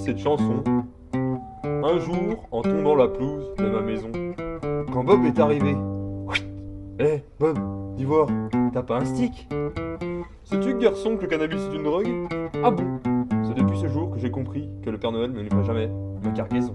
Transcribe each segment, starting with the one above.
cette chanson. Un jour, en tombant la pelouse de ma maison, quand Bob est arrivé. Hé, Bob, dis voir, t'as pas un stick? Sais-tu, garçon, que le cannabis est une drogue? Ah bon? C'est depuis ce jour que j'ai compris que le Père Noël ne livrait jamais ma cargaison.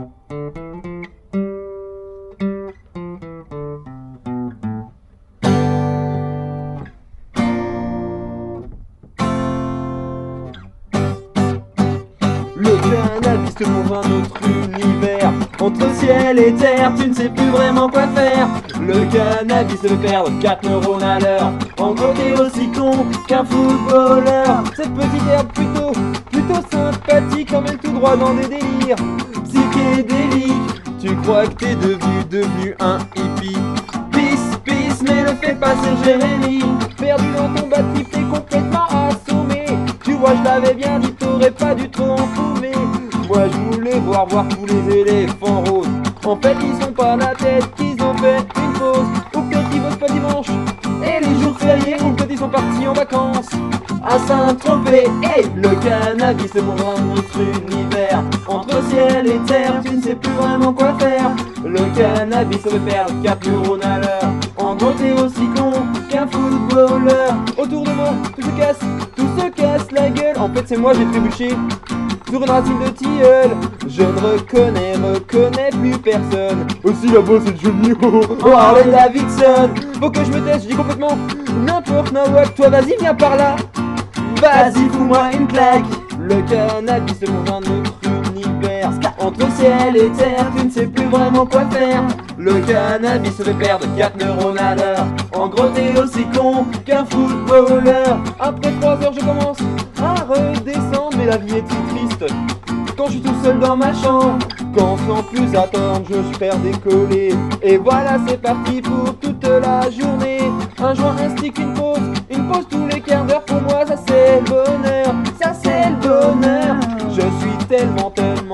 Le cannabis te montre un autre univers. Entre ciel et terre, tu ne sais plus vraiment quoi faire. Le cannabis te fait perdre 4 neurones à l'heure. En gros t'es aussi con qu'un footballeur. Cette petite herbe plutôt sympathique emmène tout droit dans des délires psychédéliques. Tu crois que t'es devenu un hippie. Peace, mais le fais pas sur Jérémy. Perdu dans ton batterie, t'es complètement assommé. Tu vois, je l'avais bien dit, t'aurais pas dû trop enfummer. Moi je voulais voir tous les éléphants roses. En fait ils ont pas la tête, ils ont fait une pause. Ou peut-être ils bossent pas dimanche, et les jours fériés, ou peut-être ils sont partis en vacances à Saint-Tropez. Hey, le cannabis c'est pour un autre univers. Entre ciel et terre, tu ne sais plus vraiment quoi faire. Le cannabis ça veut perdre 4 neurones à l'heure. En gros t'es aussi con qu'un footballeur. Autour de moi, tout se casse la gueule. En fait c'est moi j'ai trébuché sur une racine de tilleul. Je ne reconnais plus personne. Aussi là-bas, c'est Johnny. Oh, Harley Davidson. Faut que je me teste, je dis complètement n'importe nawak. Toi vas-y viens par là. Vas-y fous-moi une claque. Le cannabis c'est mon un autre univers. Entre ciel et terre, tu ne sais plus vraiment quoi faire. Le cannabis se fait perdre 4 neurones à l'heure. En gros t'es aussi con qu'un footballeur. Après 3 heures je commence à redescendre, mais la vie est triste quand je suis tout seul dans ma chambre. Quand sans plus attendre je suis faire décoller. Et voilà c'est parti pour toute la journée. Un joint, un stick, une pause tous les quarts d'heure. Pour moi ça c'est le bonheur, ça c'est le bonheur. Je suis tellement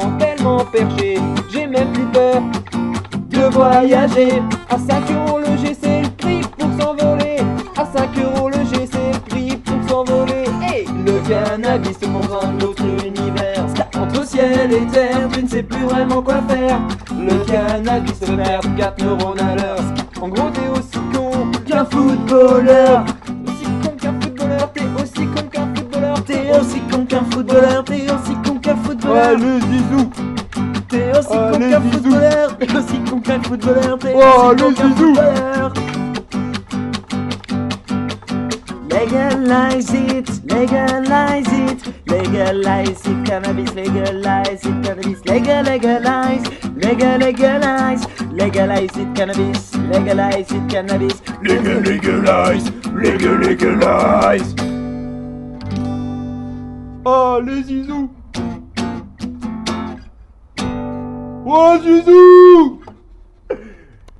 perché, j'ai même plus peur de voyager. À 5 € le G c'est le prix pour s'envoler. À 5 € le G c'est le prix pour s'envoler. Hey, le cannabis c'est pour un autre univers. Entre ciel et terre, tu ne sais plus vraiment quoi faire. Le cannabis te fait perdre 4 neurones à l'heure. En gros t'es aussi con qu'un footballeur. Aussi con qu'un footballeur, t'es aussi con qu'un footballeur. T'es aussi con qu'un footballeur, t'es aussi con qu'un footballeur. Allez, Zizou. T'es aussi con Allez, qu'un bisous. footballeur. T'es aussi con qu'un footballeur. T'es Oh, aussi con allez, qu'un bisous. footballeur. Legalize it, legalize it, legalize it, cannabis, legalize it, cannabis, legalize, legalize it, cannabis, legalize it, cannabis, Legalize. Allez, Zizou. Oh, Zizou.